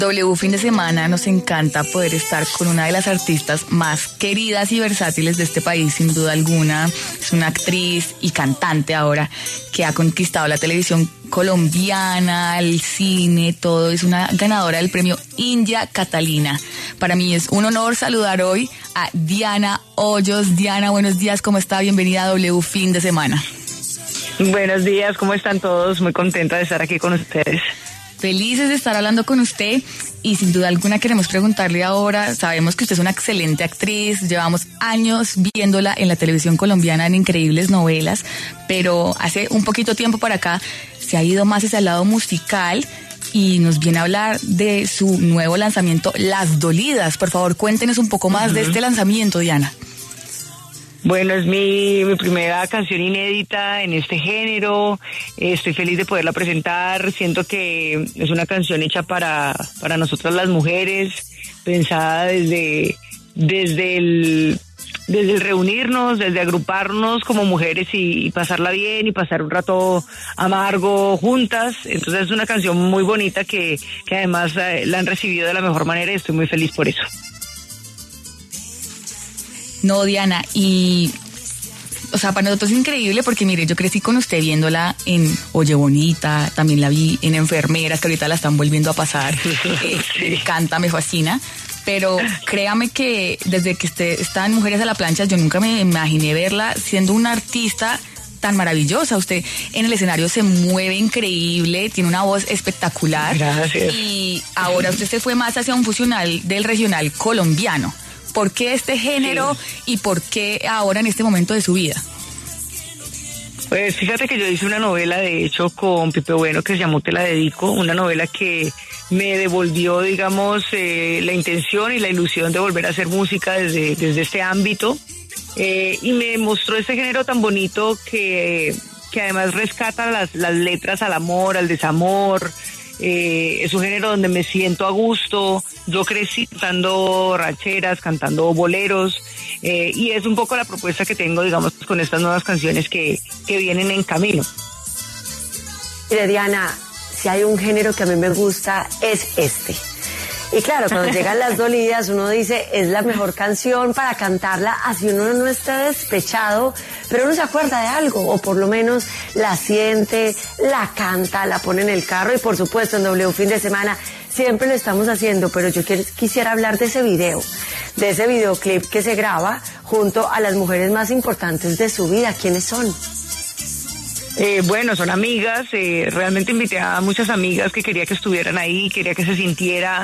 W Fin de Semana nos encanta poder estar con una de las artistas más queridas y versátiles de este país, sin duda alguna. Es una actriz y cantante ahora que ha conquistado la televisión colombiana, el cine, todo. Es una ganadora del premio India Catalina. Para mí es un honor saludar hoy a Diana Hoyos. Diana, buenos días, ¿cómo está? Bienvenida a W Fin de Semana. Buenos días, ¿cómo están todos? Muy contenta de estar aquí con ustedes. Felices de estar hablando con usted y sin duda alguna queremos preguntarle ahora, sabemos que usted es una excelente actriz, llevamos años viéndola en la televisión colombiana en increíbles novelas, pero hace un poquito tiempo para acá se ha ido más hacia el lado musical y nos viene a hablar de su nuevo lanzamiento, Las Dolidas. Por favor, cuéntenos un poco más de este lanzamiento, Diana. Bueno, es mi primera canción inédita en este género. Estoy feliz de poderla presentar. Siento que es una canción hecha para nosotras las mujeres, pensada desde el reunirnos, desde agruparnos como mujeres y pasarla bien y pasar un rato amargo juntas. Entonces es una canción muy bonita que además la han recibido de la mejor manera y estoy muy feliz por eso. No, Diana, o sea, para nosotros es increíble porque, mire, yo crecí con usted viéndola en Oye Bonita, también la vi en Enfermeras, que ahorita la están volviendo a pasar. Sí. Canta, me fascina. Pero créame que desde que usted está en Mujeres a la Plancha, yo nunca me imaginé verla siendo una artista tan maravillosa. Usted en el escenario se mueve increíble, tiene una voz espectacular. Gracias. Y ahora usted se fue más hacia un fusional del regional colombiano. ¿Por qué este género y por qué ahora en este momento de su vida? Pues fíjate que yo hice una novela, de hecho, con Pipe Bueno que se llamó Te la dedico, una novela que me devolvió, digamos, la intención y la ilusión de volver a hacer música desde este ámbito, y me mostró este género tan bonito que además rescata las letras al amor, al desamor. Es un género donde me siento a gusto. Yo crecí cantando rancheras, cantando boleros, y es un poco la propuesta que tengo, digamos, con estas nuevas canciones que vienen en camino. Mire, Diana, si hay un género que a mí me gusta es este. Y claro, cuando llegan Las Dolidas, uno dice, es la mejor canción para cantarla, así uno no esté despechado, pero uno se acuerda de algo, o por lo menos la siente, la canta, la pone en el carro, y por supuesto en W Fin de Semana siempre lo estamos haciendo, pero yo quisiera hablar de ese videoclip que se graba junto a las mujeres más importantes de su vida. ¿Quiénes son? Bueno, son amigas, realmente invité a muchas amigas que quería que estuvieran ahí, quería que se sintiera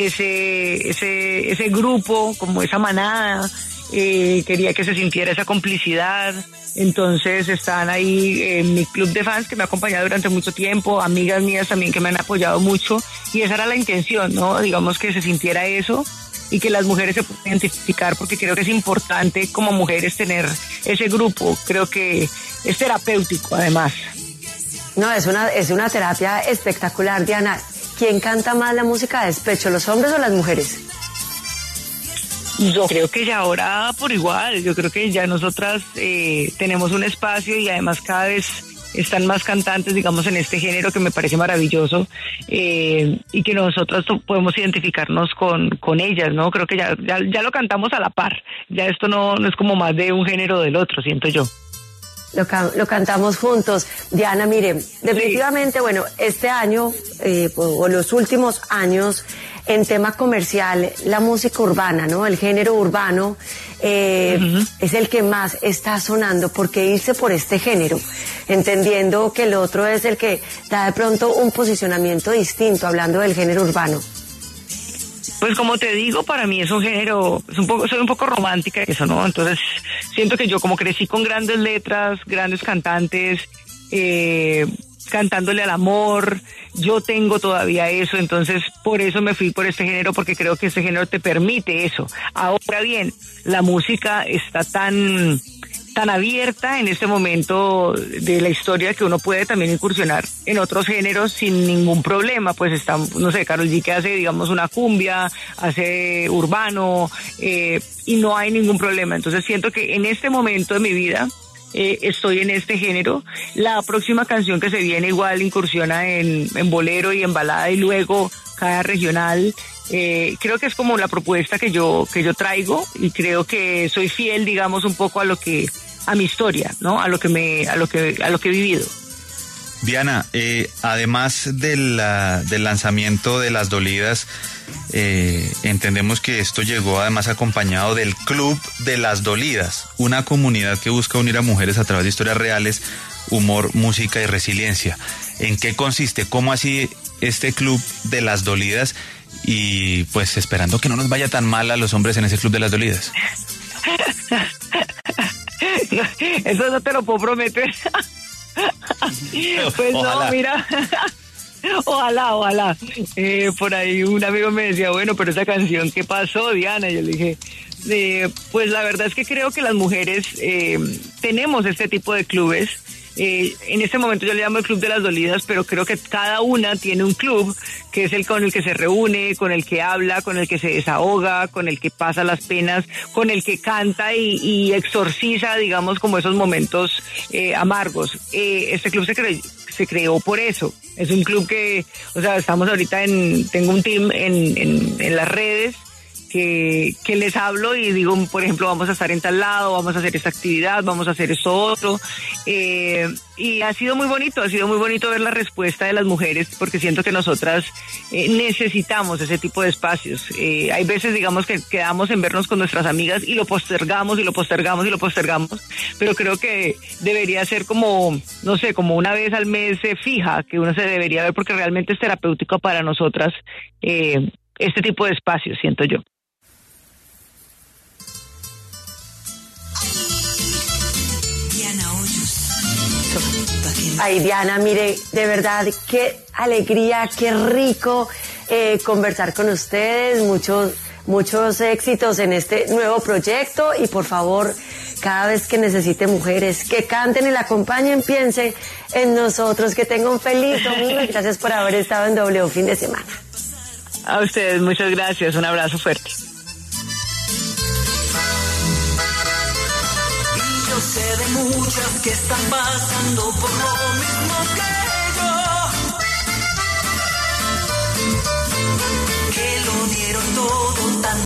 ese grupo, como esa manada, quería que se sintiera esa complicidad. Entonces están ahí en mi club de fans que me ha acompañado durante mucho tiempo, amigas mías también que me han apoyado mucho, y esa era la intención, ¿no? Digamos que se sintiera eso y que las mujeres se puedan identificar, porque creo que es importante como mujeres tener ese grupo. Creo que es terapéutico además. No, es una terapia espectacular, Diana. ¿Quién canta más la música de despecho, los hombres o las mujeres? Yo creo que ya ahora por igual, yo creo que ya nosotras tenemos un espacio y además cada vez están más cantantes, digamos, en este género que me parece maravilloso, y que nosotros podemos identificarnos con ellas, ¿no? Creo que ya lo cantamos a la par, ya esto no es como más de un género o del otro, siento yo. Lo cantamos juntos. Diana, mire, definitivamente, bueno, este año, o los últimos años, en tema comercial, la música urbana, ¿no? El género urbano es el que más está sonando. ¿Por qué irse por este género? Entendiendo que el otro es el que da de pronto un posicionamiento distinto, hablando del género urbano. Pues como te digo, para mí es un género, soy un poco romántica eso, ¿no? Entonces siento que yo como crecí con grandes letras, grandes cantantes, cantándole al amor, yo tengo todavía eso, entonces por eso me fui por este género, porque creo que este género te permite eso. Ahora bien, la música está tan abierta en este momento de la historia que uno puede también incursionar en otros géneros sin ningún problema. Pues está, no sé, Karol G que hace, digamos, una cumbia, hace urbano, y no hay ningún problema. Entonces siento que en este momento de mi vida estoy en este género. La próxima canción que se viene igual incursiona en bolero y en balada, y luego cada regional. Creo que es como la propuesta que yo traigo, y creo que soy fiel, digamos, un poco a mi historia, ¿no? A lo que he vivido. Diana, además del lanzamiento de Las Dolidas, entendemos que esto llegó además acompañado del Club de Las Dolidas, una comunidad que busca unir a mujeres a través de historias reales, humor, música y resiliencia. ¿En qué consiste? ¿Cómo así este Club de Las Dolidas? Y pues esperando que no nos vaya tan mal a los hombres en ese Club de Las Dolidas. Eso no te lo puedo prometer. Pues ojalá. No, mira, ojalá. Por ahí un amigo me decía, bueno, pero esa canción, ¿qué pasó, Diana? Y yo le dije, pues la verdad es que creo que las mujeres tenemos este tipo de clubes. En este momento yo le llamo el Club de Las Dolidas, pero creo que cada una tiene un club que es el con el que se reúne, con el que habla, con el que se desahoga, con el que pasa las penas, con el que canta y exorciza, digamos, como esos momentos amargos. Este club se creó por eso. Es un club que, o sea, estamos ahorita tengo un team en las redes que les hablo y digo, por ejemplo, vamos a estar en tal lado, vamos a hacer esta actividad, vamos a hacer esto otro, y ha sido muy bonito ver la respuesta de las mujeres, porque siento que nosotras necesitamos ese tipo de espacios. Hay veces, digamos, que quedamos en vernos con nuestras amigas y lo postergamos, pero creo que debería ser como, no sé, como una vez al mes fija, que uno se debería ver, porque realmente es terapéutico para nosotras este tipo de espacios, siento yo. Ay, Diana, mire, de verdad, qué alegría, qué rico conversar con ustedes, muchos éxitos en este nuevo proyecto, y por favor, cada vez que necesite mujeres que canten y la acompañen, piense en nosotros. Que tengan un feliz domingo y gracias por haber estado en W Fin de Semana. A ustedes, muchas gracias, un abrazo fuerte. Sé de muchas que están pasando por lo